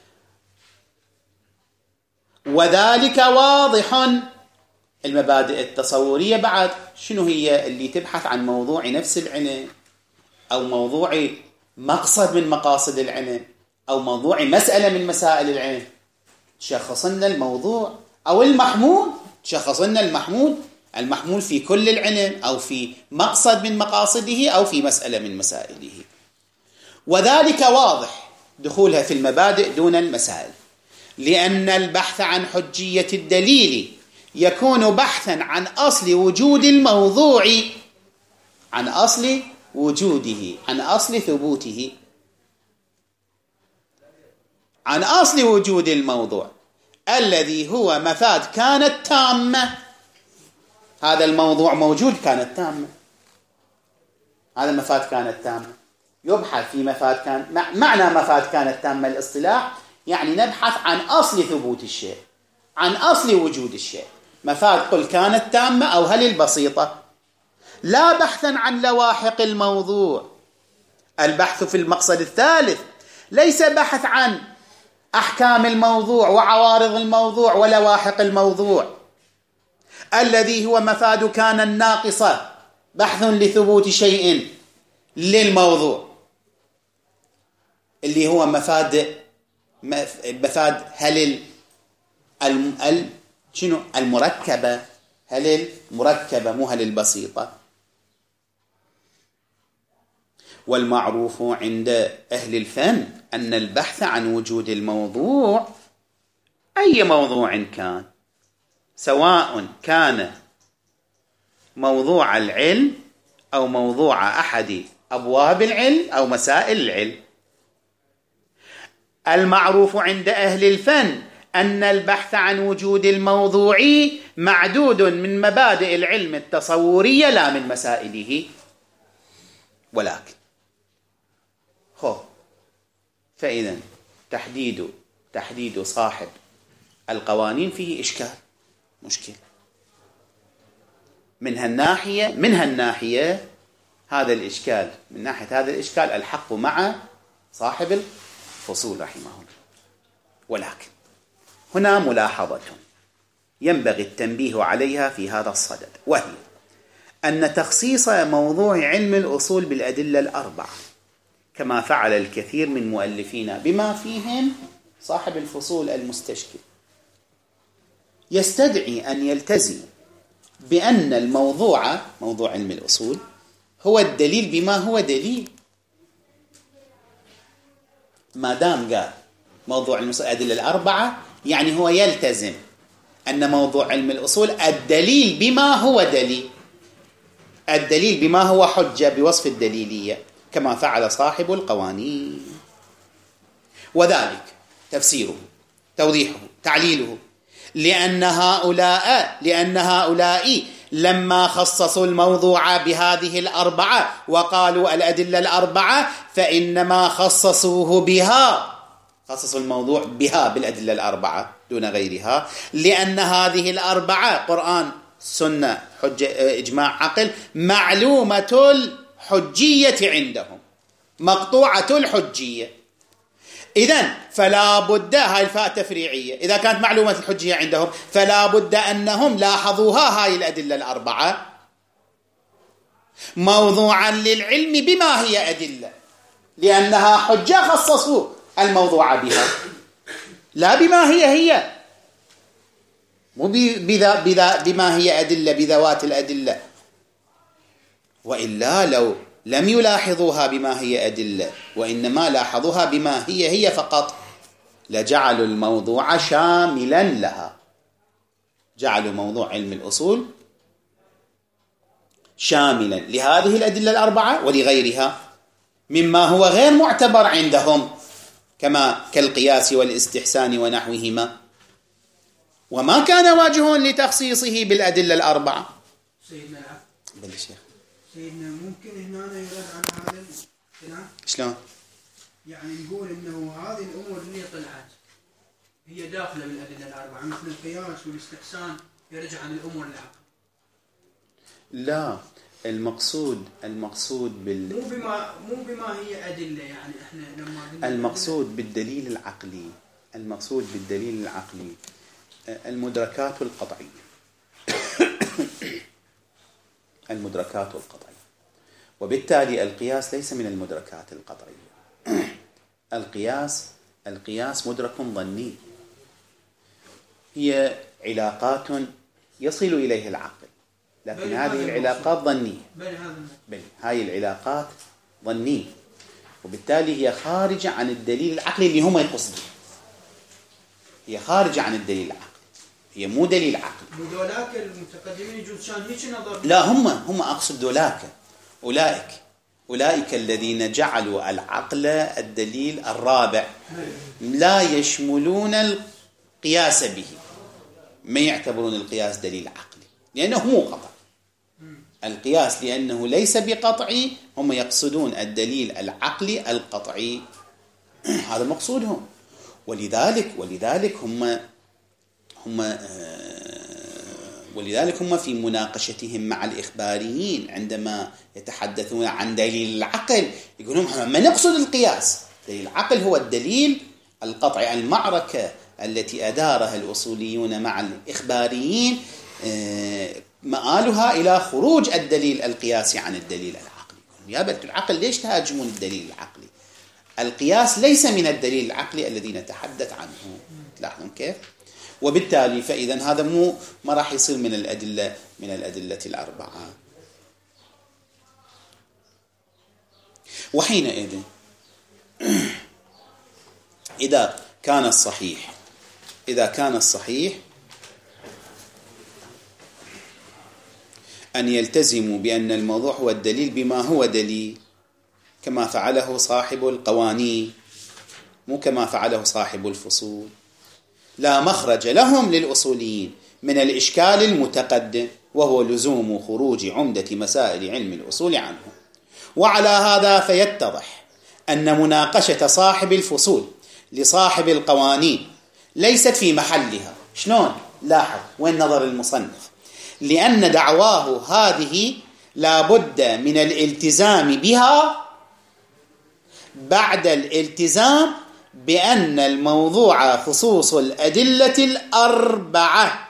وذلك واضح. المبادئ التصورية بعد شنو هي؟ اللي تبحث عن موضوع نفس العلم، أو موضوع مقصد من مقاصد العلم، أو موضوع مسألة من مسائل العلم، تشخصنا الموضوع، أو المحمول تشخصنا المحمول في كل العلم، أو في مقصد من مقاصده، أو في مسألة من مسائله. وذلك واضح دخولها في المبادئ دون المسائل، لأن البحث عن حجية الدليل يكون بحثا عن أصل وجود الموضوع، عن أصل وجوده، عن أصل ثبوته، عن أصل وجود الموضوع الذي هو مفاد كانت تامة. هذا الموضوع موجود كانت تامة، هذا مفاد كانت تامة، يبحث في مفاد كان. معنى مفاد كانت تامة الاصطلاح يعني نبحث عن أصل ثبوت الشيء، عن أصل وجود الشيء. مفاد قل كانت تامة أو هل البسيطة، لا بحثا عن لواحق الموضوع. البحث في المقصد الثالث ليس بحث عن أحكام الموضوع وعوارض الموضوع ولواحق الموضوع الذي هو مفاد كان الناقصة، بحث لثبوت شيء للموضوع اللي هو مفاد هل شنو المركبة، هل المركبة مو هل البسيطة. والمعروف عند أهل الفن أن البحث عن وجود الموضوع، أي موضوع كان، سواء كان موضوع العلم أو موضوع أحد أبواب العلم أو مسائل العلم، المعروف عند أهل الفن أن البحث عن وجود الموضوع معدود من مبادئ العلم التصورية لا من مسائله. ولكن فإذا تحديد صاحب القوانين فيه مشكل من هالناحية هذا الإشكال، من ناحية هذا الإشكال الحق مع صاحب الفصول رحمه الله. ولكن هنا ملاحظة ينبغي التنبيه عليها في هذا الصدد، وهي أن تخصيص موضوع علم الأصول بالأدلة الأربعة كما فعل الكثير من مؤلفينا بما فيهم صاحب الفصول المستشكل يستدعي أن يلتزم بأن الموضوع موضوع علم الأصول هو الدليل بما هو دليل. ما دام قال موضوع الأدلة الأربعة يعني هو يلتزم أن موضوع علم الأصول الدليل بما هو دليل، الدليل بما هو حجة بوصف الدليلية كما فعل صاحب القوانين. وذلك تفسيره، توضيحه، تعليله، لأن هؤلاء لما خصصوا الموضوع بهذه الأربعة وقالوا الأدلة الأربعة فإنما خصصوه بها، خصصوا الموضوع بها بالأدلة الأربعة دون غيرها، لأن هذه الأربعة قرآن سنة حجة إجماع عقل معلومة الحجية عندهم، مقطوعة الحجية. إذن فلا بد، هاي الفاء تفريعية، إذا كانت معلومة الحجية عندهم فلا بد أنهم لاحظوها هاي الأدلة الأربعة موضوعا للعلم بما هي أدلة، لأنها حجة خصصوا الموضوع بها لا بما هي مو بما هي أدلة بذوات الأدلة، وإلا لو لم يلاحظوها بما هي أدلة وإنما لاحظوها بما هي فقط لجعلوا الموضوع شاملا لها، جعلوا موضوع علم الأصول شاملا لهذه الأدلة الأربعة ولغيرها مما هو غير معتبر عندهم كالقياس والاستحسان ونحوهما، وما كان وجه لتخصيصه بالأدلة الأربعة. سيدنا العبد بالشيخ سيدنا ممكن هنا يرد عن هذا الكلام؟ شلون؟ يعني نقول انه هذه الامور اللي طلعت هي داخله بالادله الاربعه مثل القياس والاستحسان يرجع عن الامور العقل. لا، المقصود مو بما هي ادله، يعني احنا لما المقصود بالدليل العقلي المدركات القطعية المدركات القطعية، وبالتالي القياس ليس من المدركات القطعية. القياس مدرك ظني، هي علاقات يصل إليها العقل، لكن هذه العلاقات ظنية، هذه العلاقات ظنية، وبالتالي هي خارجة عن الدليل العقلي اللي هم يقصدون، هي خارجة عن الدليل العقلي، هي مو دليل عقلي. ذولاك المتقدمين يجوز كان هيك نظر؟ لا، هم أقصد ذولاك، أولئك الذين جعلوا العقل الدليل الرابع لا يشملون القياس به، ما يعتبرون القياس دليل عقلي لأنه مو قطع. القياس لأنه ليس بقطعي، هم يقصدون الدليل العقلي القطعي، هذا مقصودهم. ولذلك هم في مناقشتهم مع الإخباريين عندما يتحدثون عن دليل العقل يقولون ما نقصد القياس، دليل العقل هو الدليل القطعي. المعركة التي أدارها الأصوليون مع الإخباريين مآلها إلى خروج الدليل القياسي عن الدليل العقلي. يا بنت العقل ليش تهاجمون الدليل العقلي؟ القياس ليس من الدليل العقلي الذي نتحدث عنه. تلاحظون كيف؟ وبالتالي فإذا هذا ما راح يصير من الأدلة الأربعة. وحينئذ إذا كان الصحيح أن يلتزموا بأن الموضوع هو الدليل بما هو دليل كما فعله صاحب القوانين، مو كما فعله صاحب الفصول، لا مخرج لهم للأصوليين من الإشكال المتقدم، وهو لزوم خروج عمدة مسائل علم الأصول عنه. وعلى هذا فيتضح أن مناقشة صاحب الفصول لصاحب القوانين ليست في محلها. شلون؟ لاحظ وين نظر المصنف، لأن دعواه هذه لا بد من الالتزام بها بعد الالتزام بأن الموضوع خصوص الأدلة الأربعة.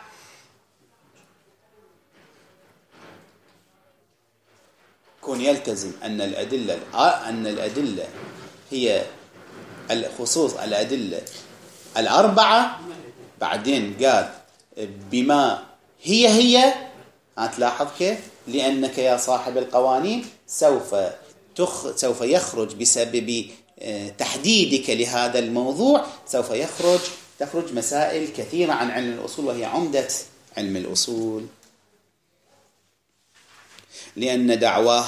كون يلتزم أن الأدلة هي الخصوص الأدلة الأربعة، بعدين قال بما هي تلاحظ كيف؟ لأنك يا صاحب القوانين سوف يخرج بسبب تحديدك لهذا الموضوع، سوف تخرج مسائل كثيرة عن علم الأصول، وهي عمدة علم الأصول. لأن دعواه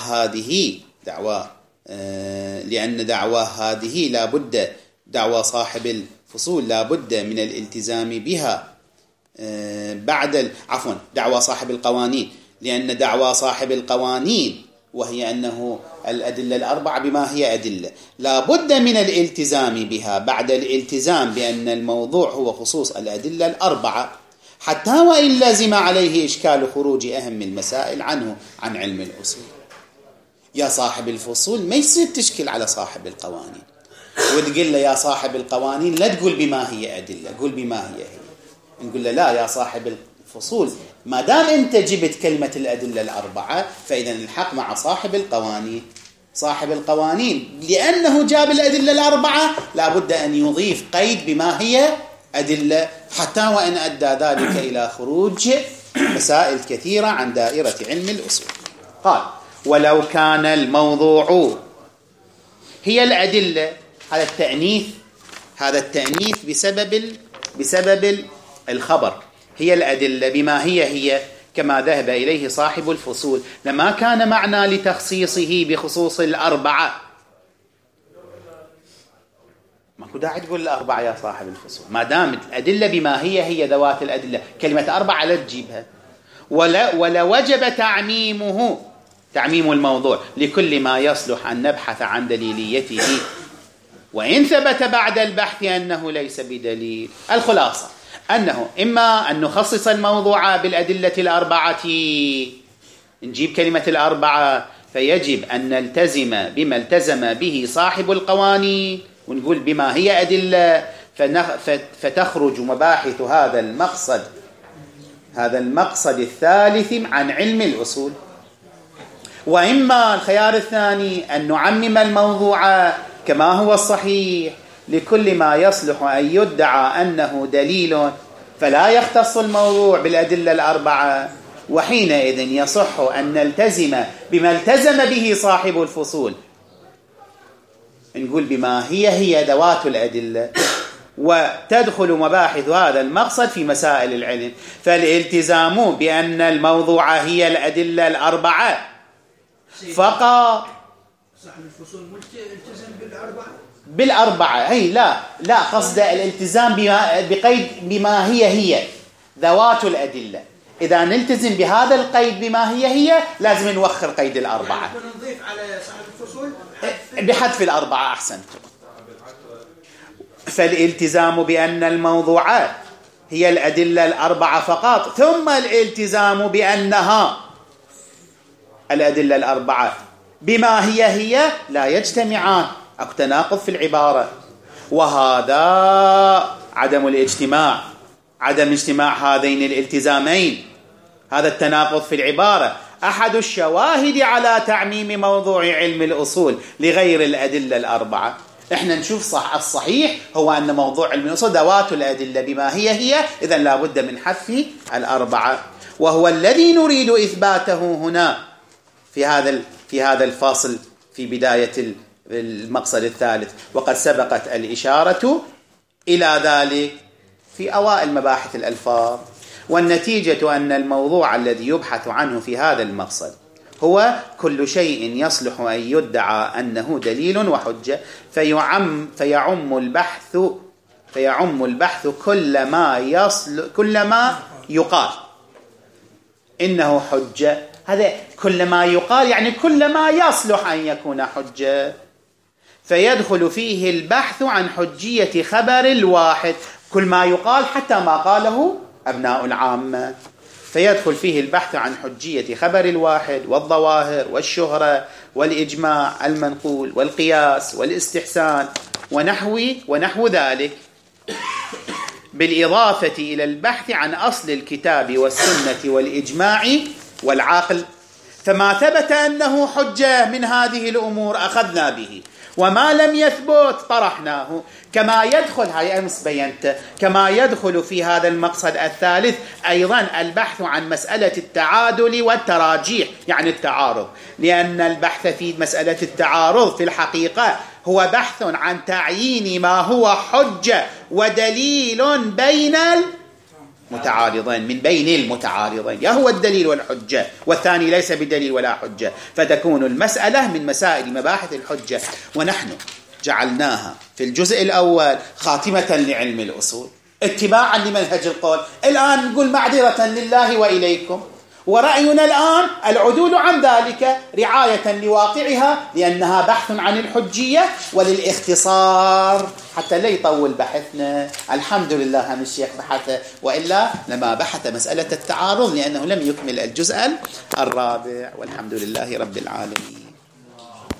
هذه لابد، دعوى صاحب الفصول لابد من الالتزام بها دعوى صاحب القوانين، لأن دعوى صاحب القوانين وهي أنه الأدلة الأربعة بما هي أدلة لابد من الالتزام بها بعد الالتزام بأن الموضوع هو خصوص الأدلة الأربعة، حتى وإن لازم عليه إشكال خروج أهم المسائل عنه عن علم الأصول. يا صاحب الفصول ما يصير تشكل على صاحب القوانين وتقول له يا صاحب القوانين لا تقول بما هي أدلة، قول بما هي. نقول له لا يا صاحب الفصول، ما دام أنت جبت كلمة الأدلة الأربعة فإذا الحق مع صاحب القوانين. صاحب القوانين لأنه جاب الأدلة الأربعة لابد أن يضيف قيد بما هي أدلة، حتى وإن أدى ذلك إلى خروج مسائل كثيرة عن دائرة علم الأصول. قال ولو كان الموضوع هي الأدلة، هذا التأنيث بسبب الخبر، هي الأدلة بما هي كما ذهب إليه صاحب الفصول، لما كان معنى لتخصيصه بخصوص الأربعة. ماكو داعي تقول الأربعة يا صاحب الفصول، ما دامت الأدلة بما هي ذوات الأدلة، كلمة أربعة لا تجيبها. ولا وجب تعميم الموضوع لكل ما يصلح أن نبحث عن دليليته، وإن ثبت بعد البحث أنه ليس بدليل. الخلاصة أنه إما أن نخصص الموضوع بالأدلة الأربعة، نجيب كلمة الأربعة، فيجب أن نلتزم بما التزم به صاحب القوانين ونقول بما هي أدلة، فتخرج مباحث هذا المقصد الثالث عن علم الأصول. وإما الخيار الثاني أن نعمم الموضوع كما هو الصحيح لكل ما يصلح أن يدعى أنه دليل، فلا يختص الموضوع بالأدلة الأربعة، وحينئذ يصح أن نلتزم بما التزم به صاحب الفصول، نقول بما هي ذوات الأدلة، وتدخل مباحث هذا المقصد في مسائل العلم. فالالتزام بأن الموضوع هي الأدلة الأربعة فقط. صاحب الفصول التزم بالأربعة أي لا قصد الالتزام بقيد بما هي ذوات الأدلة. إذا نلتزم بهذا القيد بما هي لازم نوخر قيد الأربعة، يعني نضيف على صاحب الفصول بحذف الأربعة. أحسنت. فالالتزام بأن الموضوعات هي الأدلة الأربعة فقط، ثم الالتزام بأنها الأدلة الأربعة بما هي لا يجتمعان، أو تناقض في العبارة، وهذا عدم اجتماع هذين الالتزامين، هذا التناقض في العبارة أحد الشواهد على تعميم موضوع علم الأصول لغير الأدلة الأربعة. إحنا نشوف الصحيح هو أن موضوع علم الأصول ذوات الأدلة بما هي، إذن لا بد من حذف الأربعة، وهو الذي نريد إثباته هنا في هذا الفاصل في بداية المقصد الثالث، وقد سبقت الإشارة إلى ذلك في أوائل مباحث الألفاظ. والنتيجة أن الموضوع الذي يبحث عنه في هذا المقصد هو كل شيء يصلح أن يدعى أنه دليل وحجة، فيعم البحث كل ما يقال إنه حجة. هذا كل ما يقال يعني كل ما يصلح أن يكون حجة، فيدخل فيه البحث عن حجية خبر الواحد، كل ما يقال حتى ما قاله أبناء العامة، فيدخل فيه البحث عن حجية خبر الواحد والظواهر والشهرة والإجماع المنقول والقياس والاستحسان ونحو ذلك، بالإضافة إلى البحث عن أصل الكتاب والسنة والإجماع والعقل. فما ثبت أنه حجة من هذه الأمور أخذنا به، وما لم يثبت طرحناه. كما يدخل، هاي أمس بينت، كما يدخل في هذا المقصد الثالث أيضا البحث عن مسألة التعادل والتراجيح، يعني التعارض، لأن البحث في مسألة التعارض في الحقيقة هو بحث عن تعيين ما هو حجة ودليل بين متعارضين، من بين المتعارضين، يا هو الدليل والحجة، والثاني ليس بدليل ولا حجة، فتكون المسألة من مسائل مباحث الحجة. ونحن جعلناها في الجزء الأول خاتمة لعلم الأصول اتباعا لمنهج القول. الآن نقول معذرة لله وإليكم، ورأينا الآن العدول عن ذلك رعاية لواقعها، لأنها بحث عن الحجية وللاختصار حتى لا يطول بحثنا. الحمد لله هم الشيخ بحث، وإلا لما بحث مسألة التعارض، لأنه لم يكمل الجزء الرابع. والحمد لله رب العالمين.